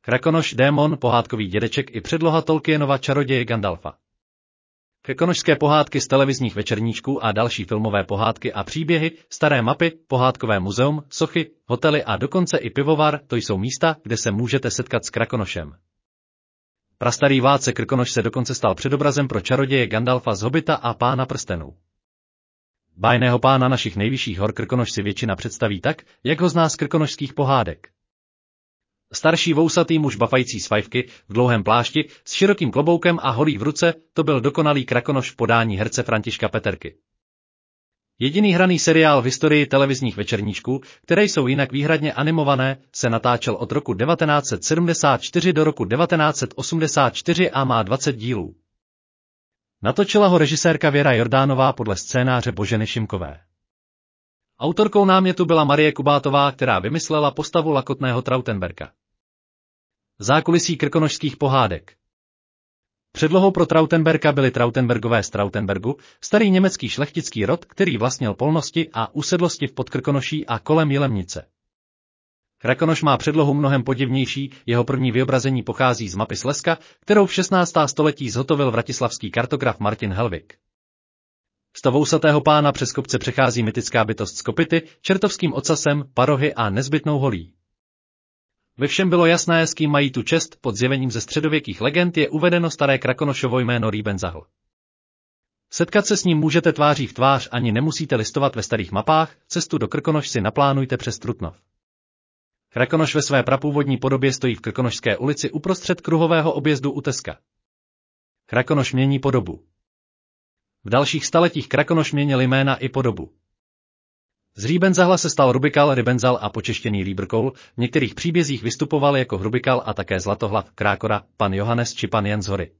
Krakonoš, démon, pohádkový dědeček i předloha Tolkienova čaroděje Gandalfa. Krakonošské pohádky z televizních večerníčků a další filmové pohádky a příběhy, staré mapy, pohádkové muzeum, sochy, hotely a dokonce i pivovar, to jsou místa, kde se můžete setkat s Krakonošem. Prastarý vládce Krkonoš se dokonce stal předobrazem pro čaroděje Gandalfa z Hobita a Pána prstenů. Bájného pána našich nejvyšších hor Krkonoš si většina představí tak, jak ho zná z krkonošských pohádek. Starší vousatý muž bafající z fajfky, v dlouhém plášti, s širokým kloboukem a holí v ruce, to byl dokonalý Krakonoš v podání herce Františka Peterky. Jediný hraný seriál v historii televizních večerníčků, které jsou jinak výhradně animované, se natáčel od roku 1974 do roku 1984 a má 20 dílů. Natočila ho režisérka Věra Jordánová podle scénáře Boženy Šimkové. Autorkou námětu byla Marie Kubátová, která vymyslela postavu lakotného Trautenberga. Zákulisí krkonošských pohádek. Předlohou pro Trautenberga byli Trautenbergové z Trautenbergu, starý německý šlechtický rod, který vlastnil polnosti a usedlosti v Podkrkonoší a kolem Jilemnice. Krakonoš má předlohu mnohem podivnější, jeho první vyobrazení pochází z mapy Slezska, kterou v 16. století zhotovil vratislavský kartograf Martin Helvig. Z vousatého pána přes kopce přechází mytická bytost z kopyty, čertovským ocasem, parohy a nezbytnou holí. Ve všem bylo jasné, s kým mají tu čest, pod zjevením ze středověkých legend je uvedeno staré Krakonošovo jméno Riebenzahl. Setkat se s ním můžete tváří v tvář, ani nemusíte listovat ve starých mapách, cestu do Krkonoš si naplánujte přes Trutnov. Krakonoš ve své prapůvodní podobě stojí v Krkonošské ulici uprostřed kruhového objezdu u Teska. Krakonoš mění podobu. V dalších staletích Krakonoš měnil jména i podobu. Z Riebenzahla se stal Rubikal, Ribenzal a počeštěný Rýbrkoul, v některých příbězích vystupoval jako Hrubikal a také Zlatohlav, Krákora, pan Johannes či pan Jan z Hory.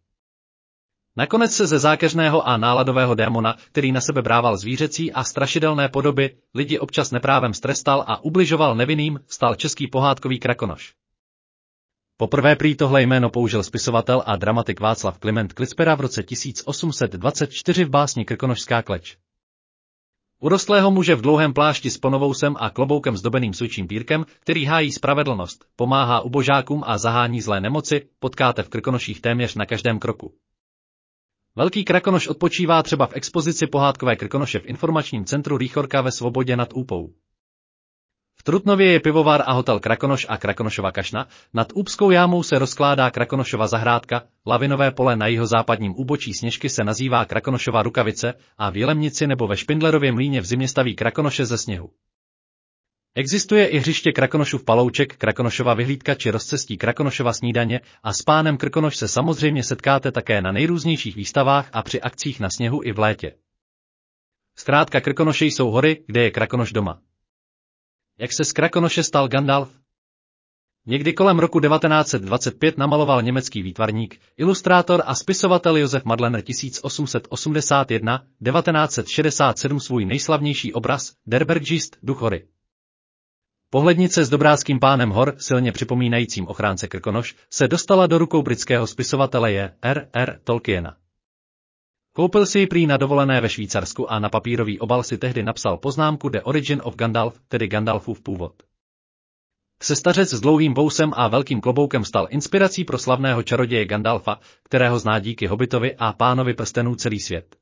Nakonec se ze zákeřného a náladového démona, který na sebe brával zvířecí a strašidelné podoby, lidi občas neprávem strestal a ubližoval nevinným, stal český pohádkový Krakonoš. Poprvé prý tohle jméno použil spisovatel a dramatik Václav Kliment Klicpera v roce 1824 v básni Krkonošská kleč. Urostlého muže v dlouhém plášti s ponovousem a kloboukem zdobeným sujčím pírkem, který hájí spravedlnost, pomáhá ubožákům a zahání zlé nemoci, potkáte v Krkonoších téměř na každém kroku. Velký Krakonoš odpočívá třeba v expozici pohádkové Krkonoše v informačním centru Rýchorka ve Svobodě nad Úpou. V Trutnově je pivovar a hotel Krakonoš a Krakonošova kašna, nad Úpskou jámou se rozkládá Krakonošova zahrádka, lavinové pole na jihozápadním úbočí Sněžky se nazývá Krakonošova rukavice a v Jilemnici nebo ve Špindlerově mlýně v zimě staví Krakonoše ze sněhu. Existuje i hřiště Krakonošův palouček, Krakonošova vyhlídka či rozcestí Krakonošova snídaně a s pánem Krkonoš se samozřejmě setkáte také na nejrůznějších výstavách a při akcích na sněhu i v létě. Zkrátka Krkonoše jsou hory, kde je Krakonoš doma. Jak se z Krakonoše stal Gandalf? Někdy kolem roku 1925 namaloval německý výtvarník, ilustrátor a spisovatel Josef Madlener 1881-1967 svůj nejslavnější obraz Der Bergist, duch hory. Pohlednice s dobráckým pánem hor, silně připomínajícím ochránce Krkonoš, se dostala do rukou britského spisovatele J.R.R. Tolkiena. Koupil si ji prý na dovolené ve Švýcarsku a na papírový obal si tehdy napsal poznámku The Origin of Gandalf, tedy Gandalfův původ. Sestařec s dlouhým vousem a velkým kloboukem stal inspirací pro slavného čaroděje Gandalfa, kterého zná díky Hobbitovi a Pánovi prstenů celý svět.